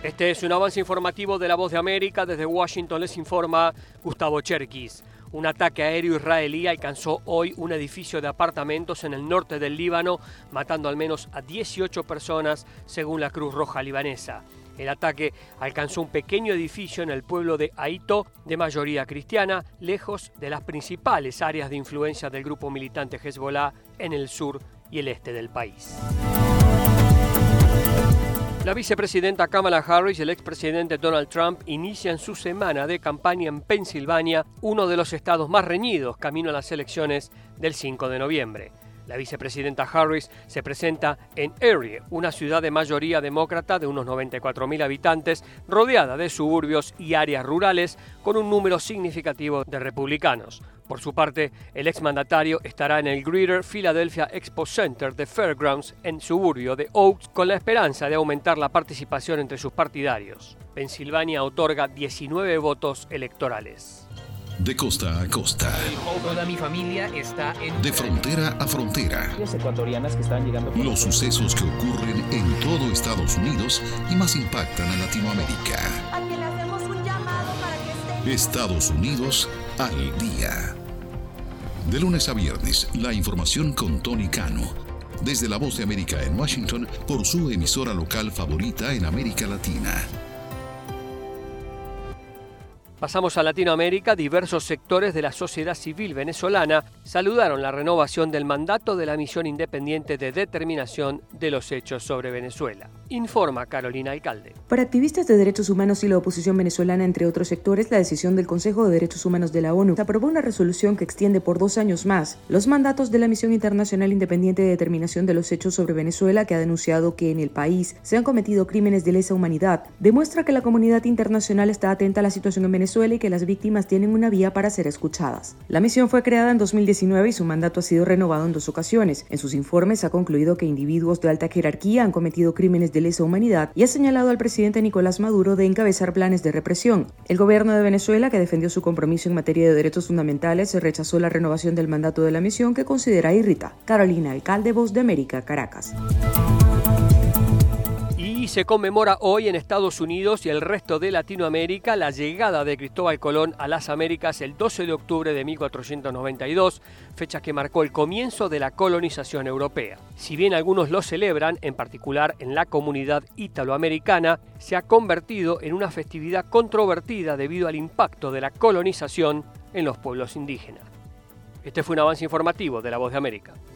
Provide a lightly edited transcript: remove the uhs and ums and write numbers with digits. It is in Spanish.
Este es un avance informativo de La Voz de América. Desde Washington les informa Gustavo Cherkis. Un ataque aéreo israelí alcanzó hoy un edificio de apartamentos en el norte del Líbano, matando al menos a 18 personas, según la Cruz Roja libanesa. El ataque alcanzó un pequeño edificio en el pueblo de Aito, de mayoría cristiana, lejos de las principales áreas de influencia del grupo militante Hezbollah en el sur y el este del país. La vicepresidenta Kamala Harris y el expresidente Donald Trump inician su semana de campaña en Pensilvania, uno de los estados más reñidos camino a las elecciones del 5 de noviembre. La vicepresidenta Harris se presenta en Erie, una ciudad de mayoría demócrata de unos 94.000 habitantes, rodeada de suburbios y áreas rurales, con un número significativo de republicanos. Por su parte, el exmandatario estará en el Greater Philadelphia Expo Center de Fairgrounds, en suburbio de Oaks, con la esperanza de aumentar la participación entre sus partidarios. Pensilvania otorga 19 votos electorales. De costa a costa. Toda mi familia está en... De frontera a frontera. Ecuatorianas que están llegando... Los sucesos que ocurren en todo Estados Unidos y más impactan a Latinoamérica. A que le hacemos un llamado para que esté... Estados Unidos al día. De lunes a viernes, la información con Tony Cano. Desde La Voz de América en Washington, por su emisora local favorita en América Latina. Pasamos a Latinoamérica. Diversos sectores de la sociedad civil venezolana saludaron la renovación del mandato de la Misión Independiente de Determinación de los Hechos sobre Venezuela. Informa Carolina Alcalde. Para activistas de derechos humanos y la oposición venezolana, entre otros sectores, la decisión del Consejo de Derechos Humanos de la ONU aprobó una resolución que extiende por 2 años más los mandatos de la Misión Internacional Independiente de Determinación de los Hechos sobre Venezuela, que ha denunciado que en el país se han cometido crímenes de lesa humanidad. Demuestra que la comunidad internacional está atenta a la situación en Venezuela y que las víctimas tienen una vía para ser escuchadas. La misión fue creada en 2019 y su mandato ha sido renovado en 2 ocasiones. En sus informes ha concluido que individuos de alta jerarquía han cometido crímenes de lesa humanidad y ha señalado al presidente Nicolás Maduro de encabezar planes de represión. El gobierno de Venezuela, que defendió su compromiso en materia de derechos fundamentales, rechazó la renovación del mandato de la misión, que considera irrita. Carolina Alcalde, Voz de América, Caracas. Y se conmemora hoy en Estados Unidos y el resto de Latinoamérica la llegada de Cristóbal Colón a las Américas el 12 de octubre de 1492, fecha que marcó el comienzo de la colonización europea. Si bien algunos lo celebran, en particular en la comunidad italoamericana, se ha convertido en una festividad controvertida debido al impacto de la colonización en los pueblos indígenas. Este fue un avance informativo de La Voz de América.